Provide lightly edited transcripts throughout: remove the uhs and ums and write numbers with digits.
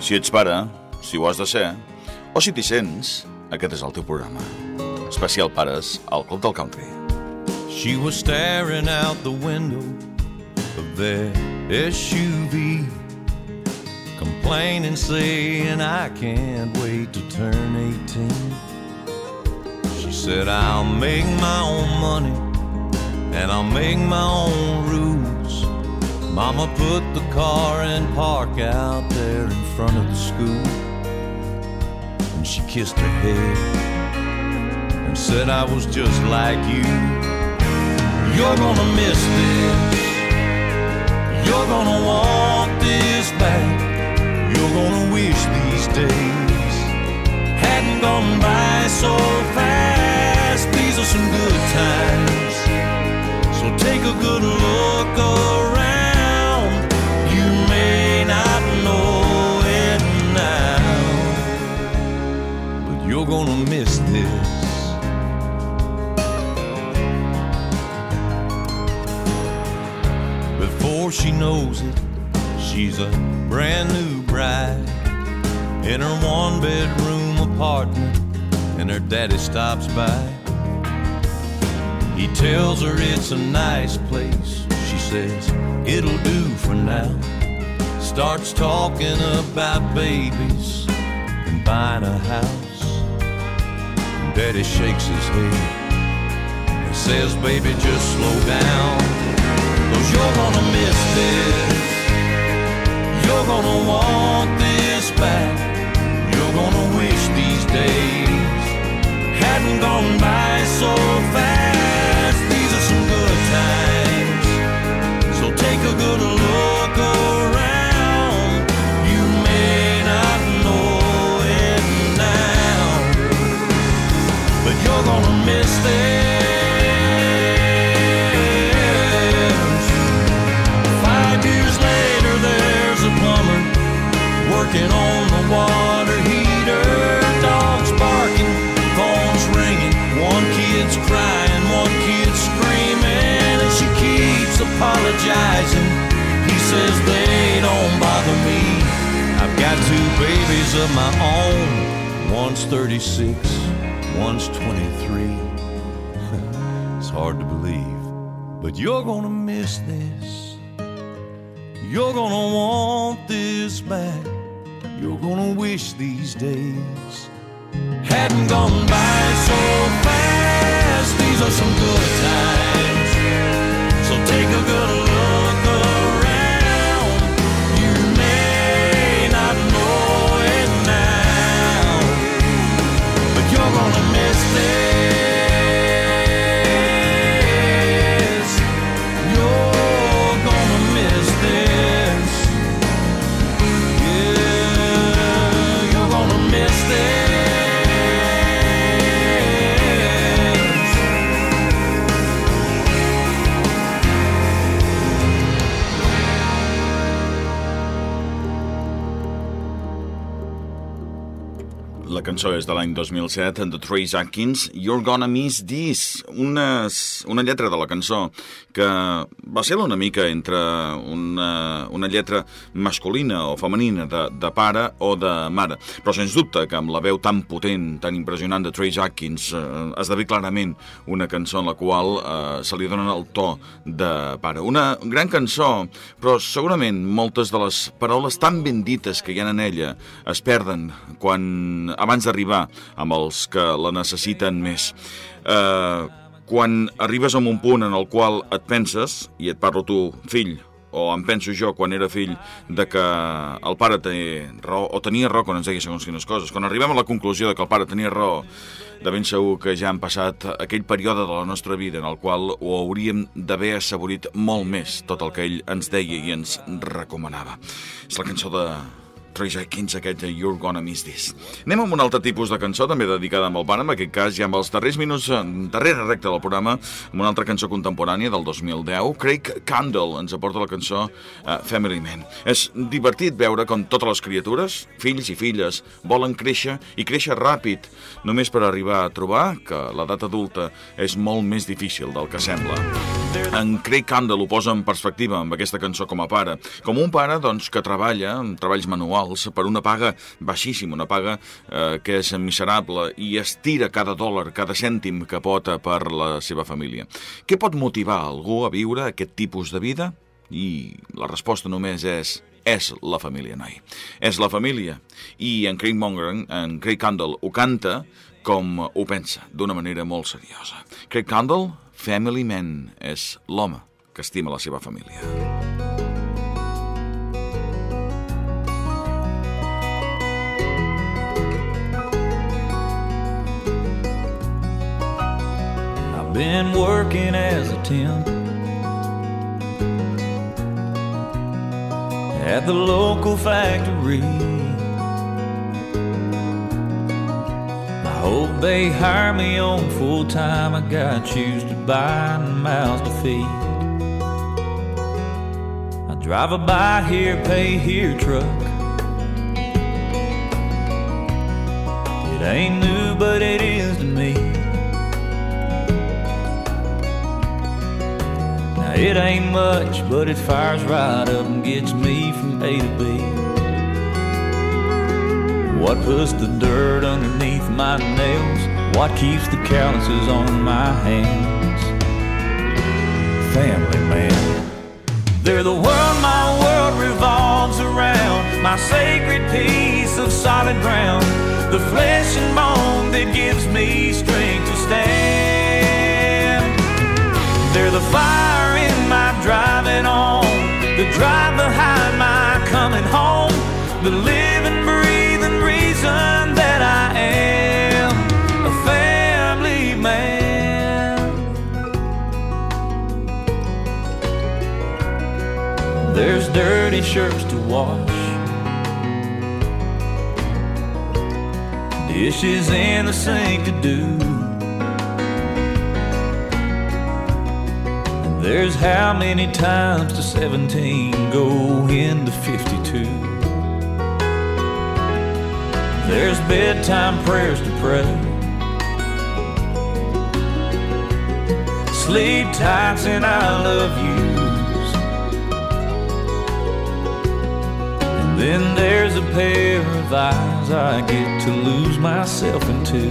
Si ets pare, si ho has de ser, o si t'hi sents, aquest és el teu programa. Especial Pares al Club del Country. She was staring out the window of their SUV, complaining, saying, I can't wait to turn 18. She said, I'll make my own money and I'll make my own rules. Mama put the car in park out there in front of the school, and she kissed her head and said, I was just like you. You're gonna miss this, you're gonna want this back, you're gonna wish these days hadn't gone by so fast. These are some good times, so take a good look around. You may not know it now, but you're gonna miss this. Before she knows it, she's a brand new bride in her one-bedroom apartment, and her daddy stops by. He tells her it's a nice place. She says, it'll do for now. Starts talking about babies and buying a house. And Daddy shakes his head and says, baby, just slow down, 'cause you're gonna miss this, you're gonna want this back, you're gonna wish these days hadn't gone by so fast. These are some good times, so take a good look around. You may not know it now, but you're gonna miss this. 5 years later, there's a plumber working on the water heater. Dogs barking, phone's ringing, one kid's crying, one kid's screaming, and she keeps apologizing. He says, they don't bother me, I've got 2 babies of my own. One's 36, one's 23. It's hard to believe, but you're gonna miss this. You're gonna want this back, you're gonna wish these days hadn't gone by so fast. These are some good times, so take a good look around. You may not know it now, but you're gonna miss this. You're gonna miss this. Yeah, you're gonna miss this. La cançó és de l'any 2007, en The Trace Atkins, You're Gonna Miss This, una lletra de la cançó que va ser una mica entre una lletra masculina o femenina de pare o de mare, però sens dubte que amb la veu tan potent, tan impressionant de Trace Atkins esdevé clarament una cançó en la qual se li dona el to de pare. Una gran cançó, però segurament moltes de les paraules tan ben dites que hi ha en ella es perden abans d'arribar amb els que la necessiten més. Quan arribes a un punt en el qual et penses, i et parlo tu, fill, o em penso jo quan era fill, de que el pare té raó, o tenia raó quan ens deia segons quines coses, quan arribem a la conclusió de que el pare tenia raó, de ben segur que ja han passat aquell període de la nostra vida en el qual ho hauríem d'haver assaborit molt més tot el que ell ens deia i ens recomanava. És la cançó de Trace Atkins, aquest You're Gonna Miss This. Anem amb un altre tipus de cançó, també dedicada amb el pare, en aquest cas ja amb els darrers minuts, darrere recta del programa, amb una altra cançó contemporània del 2010. Craig Candle ens aporta la cançó Family Man. És divertit veure com totes les criatures, fills i filles, volen créixer i créixer ràpid, només per arribar a trobar que l'edat adulta és molt més difícil del que sembla. En Craig Candle ho posa en perspectiva amb aquesta cançó com a pare. Com un pare doncs, que treballa amb treballs manuals per una paga baixíssima, una paga que és miserable i estira cada dòlar, cada cèntim que pot per la seva família. Què pot motivar algú a viure aquest tipus de vida? I la resposta només és la família, noi. És la família. I en Craig Candle ho canta com ho pensa, d'una manera molt seriosa. Craig Candle, Family Man, és l'home que estima la seva família. I've been working as a temp at the local factory. I hope they hire me on full time. I got shoes to buy and mouths to feed. I drive a buy here, pay here truck. It ain't new, but it is to me. Now it ain't much, but it fires right up and gets me from A to B. What puts the dirt underneath my nails? What keeps the calluses on my hands? Family man. They're the world my world revolves around, my sacred piece of solid ground, the flesh and bone that gives me strength to stand. They're the fire in my driving on, the drive behind my coming home, the living, breathing reason that I am a family man. There's dirty shirts to wash, dishes in the sink to do, and there's how many times to 17 go into 52. There's bedtime prayers to pray, sleep tights and I love yous, and then there's a pair of eyes I get to lose myself into.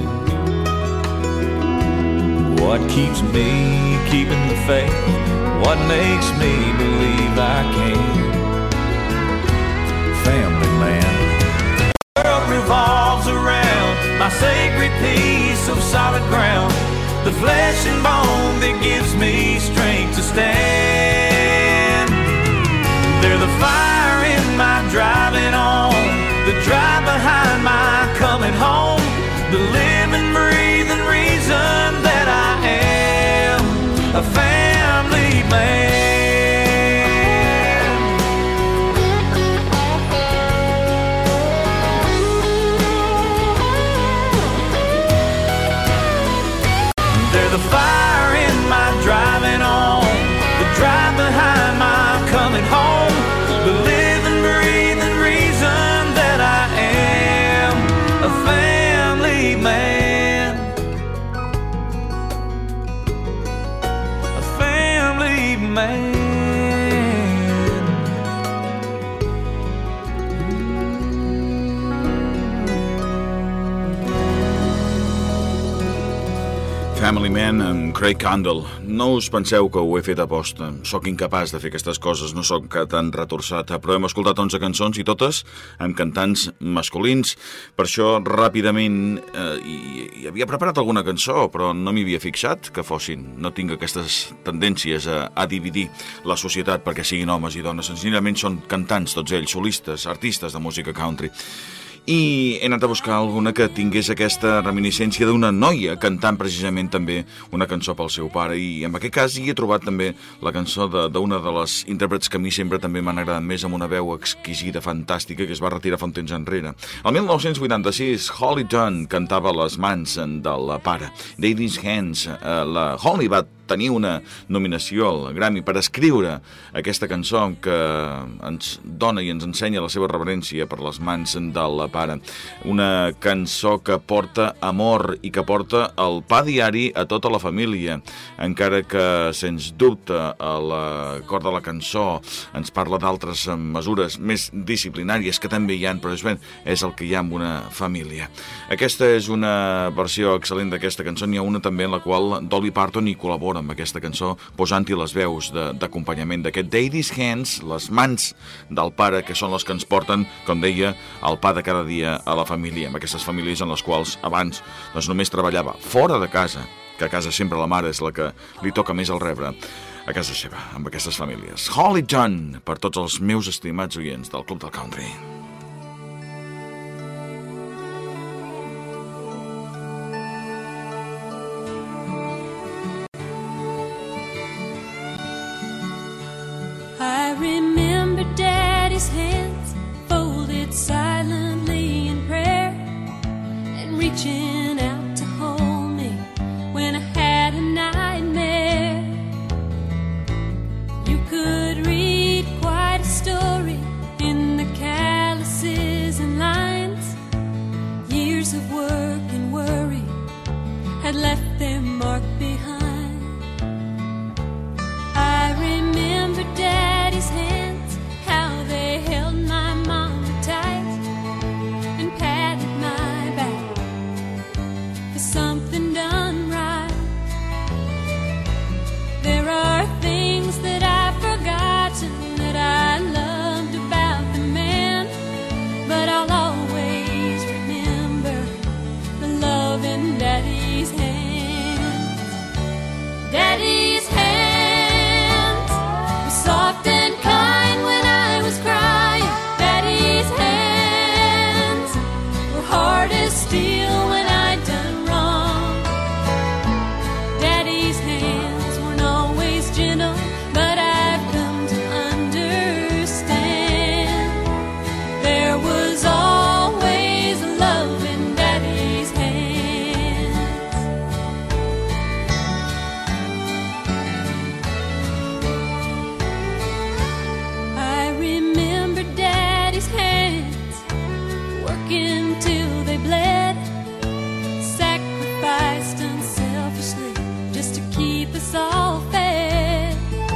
What keeps me keeping the faith? What makes me believe I can? Family man. Revolves around my sacred piece of solid ground, the flesh and bone that gives me strength to stand. They're the fire in my driving on, the drive behind my coming home, the living, breathing reason that I am a family man. The fire in my driving on, the drive behind my coming home, the living, breathing reason that I am a family man. A family man. Family Man amb Craig Candle. No us penseu que ho he fet a posta. Soc incapaç de fer aquestes coses, no soc tan retorçat, però hem escoltat 11 cançons i totes amb cantants masculins. Per això, ràpidament, hi havia preparat alguna cançó, però no m'hi havia fixat que fossin. No tinc aquestes tendències a dividir la societat perquè siguin homes i dones. Senzillament són cantants, tots ells, solistes, artistes de música country. I he anat a buscar alguna que tingués aquesta reminiscència d'una noia cantant precisament també una cançó pel seu pare, i en aquest cas hi he trobat també la cançó d'una de les intèrprets que a mi sempre també m'han agradat més, amb una veu exquisida, fantàstica, que es va retirar fa un temps enrere. El 1986, Holly Dunn cantava Les mans del pare. Daddy's Hands. La Holly va tenir una nominació al Grammy per escriure aquesta cançó que ens dona i ens ensenya la seva reverència per les mans del pare. Una cançó que porta amor i que porta el pa diari a tota la família, encara que, sens dubte, l'acord de la cançó ens parla d'altres mesures més disciplinàries que també hi ha, però és el que hi ha en una família. Aquesta és una versió excel·lent d'aquesta cançó. N'hi ha una també en la qual Dolly Parton hi col·labora amb aquesta cançó, posant-hi les veus d'acompanyament d'aquest Daddy's Hands, les mans del pare, que són les que ens porten, com deia, el pa de cada dia a la família, amb aquestes famílies en les quals abans només treballava fora de casa, que a casa sempre la mare és la que li toca més el rebre, a casa seva, amb aquestes famílies. Holly John, per tots els meus estimats oients del Club del Country. I remember Daddy's hands folded silently in prayer and reaching out to hold me when I had a nightmare. You could read quite a story in the calluses and lines. Years of work and worry had left their mark behind. I remember Daddy's hands, how they held my mama tight and patted my back for something done right. There are things that I've forgotten that I loved about the man, but I'll always remember the love in Daddy's hands. Daddy's hands were soft and kind when I was crying. Daddy's hands were hard as steel when I'd done wrong. Daddy's hands weren't always gentle, but I've come to understand there was always love in Daddy's hands. I remember Daddy's hands working till they bled, sacrificed unselfishly just to keep us all fed.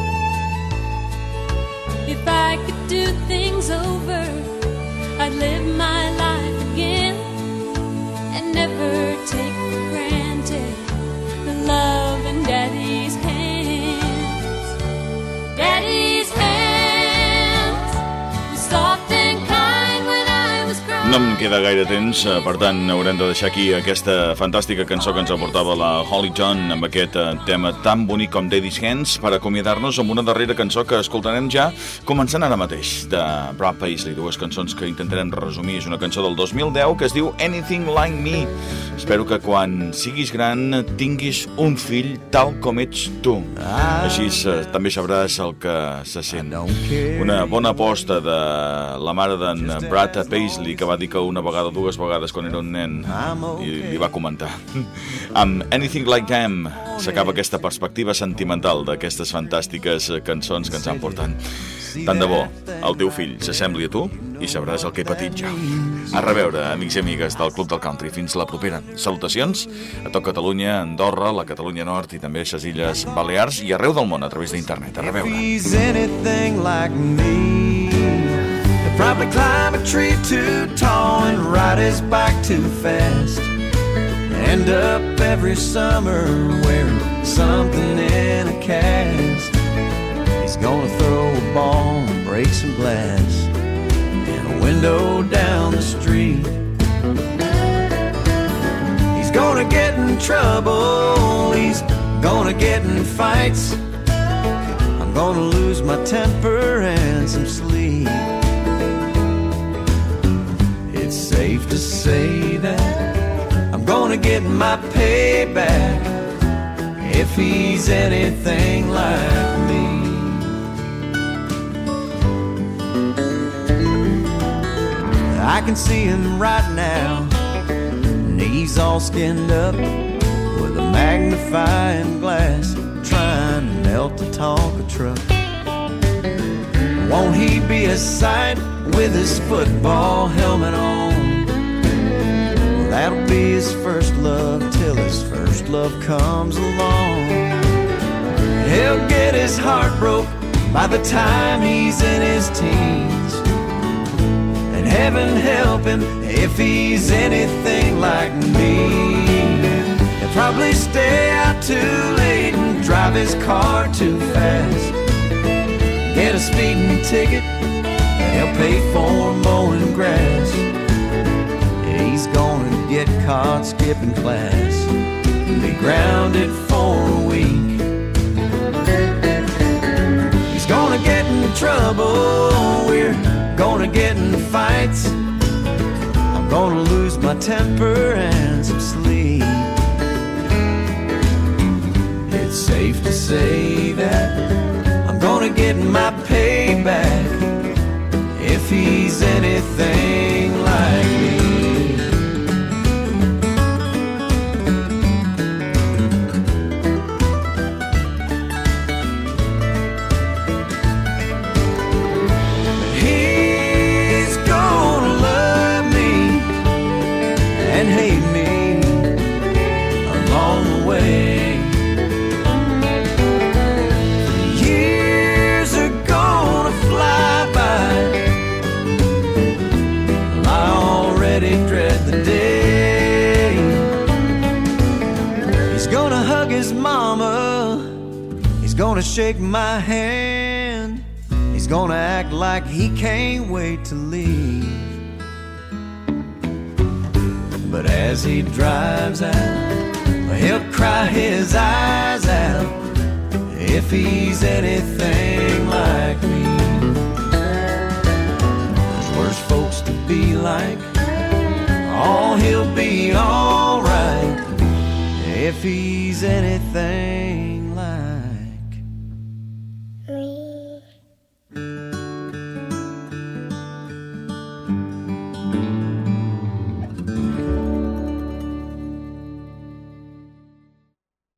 If I could do things over, I'd live my life again and never take for granted the love in Daddy's hands. Daddy's hands were soft and kind when I was crying. No em queda gaire temps, per tant haurem de deixar aquí aquesta fantàstica cançó que ens aportava la Holly John amb aquest tema tan bonic com Daddy's Hands, per acomiadar-nos amb una darrera cançó que escoltarem ja començant ara mateix, de Brad Paisley, dues cançons que intentarem resumir. És una cançó del 2010 que es diu Anything Like Me. Espero que quan siguis gran tinguis un fill tal com ets tu. Així també sabràs el que se sent. Una bona aposta de la mare d'en Brad Paisley, que va dir que una vegada, dues vegades, quan era un nen, i li va comentar. Amb Anything Like Them s'acaba aquesta perspectiva sentimental d'aquestes fantàstiques cançons que ens han portat. Tant de bo el teu fill s'assembli a tu i sabràs el que he patit jo. A reveure, amics i amigues del Club del Country. Fins la propera. Salutacions a tot Catalunya, Andorra, la Catalunya Nord i també a les Illes Balears i arreu del món a través d'internet. A reveure. Probably climb a tree too tall and ride his bike too fast. End up every summer wearing something in a cast. He's gonna throw a ball and break some glass in a window down the street. He's gonna get in trouble, he's gonna get in fights. I'm gonna lose my temper and some sleep. It's safe to say that I'm gonna get my payback if he's anything like me. I can see him right now, knees all skinned up with a magnifying glass, trying to melt the Tonka truck. Won't he be a sight with his football helmet on? Well, that'll be his first love till his first love comes along. He'll get his heart broke by the time he's in his teens, and heaven help him if he's anything like me. He'll probably stay out too late and drive his car too fast, get a speeding ticket, and he'll pay for mowing grass. He's gonna get caught skipping class and be grounded for a week. He's gonna get in trouble, we're gonna get in fights. I'm gonna lose my temper and some sleep. It's safe to say that I'm gonna get my payback if he's anything like me. He's gonna love me and hate me along the way. Dread the day he's gonna hug his mama, he's gonna shake my hand, he's gonna act like he can't wait to leave. But as he drives out, he'll cry his eyes out if he's anything like me. There's worse folks to be like, oh, he'll be alright if he's anything